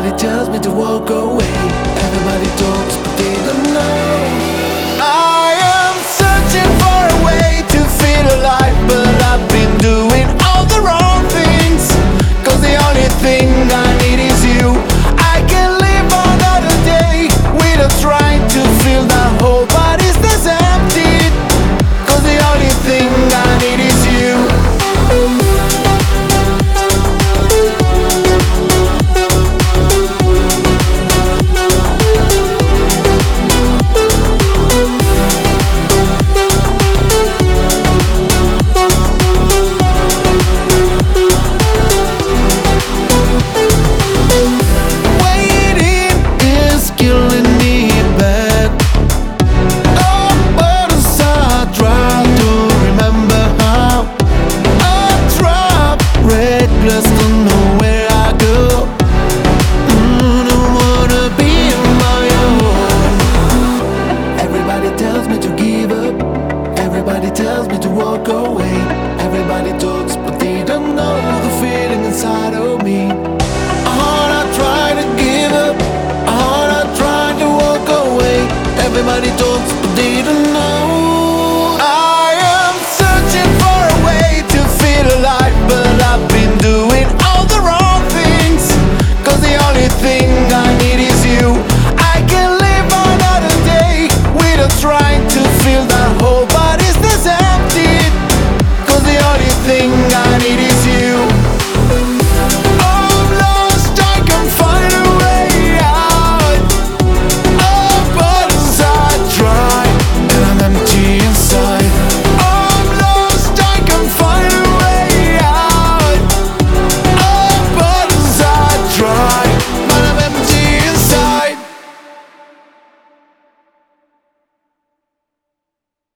Everybody tells me to walk away. Everybody talks, but they don't know. I am searching for a way to feel alive, but I've been doing all the wrong things. 'Cause the only thing I need is you. I can live another day without trying to fill that hole, but it's this empty. 'Cause the only thing I need is you. Just don't know where I go. Don't wanna be on my own. Everybody tells me to give up. Everybody tells me to walk away. Everybody talks, but they don't know the feeling inside of me. I try to give up. I try to walk away. Everybody talks, but they don't know.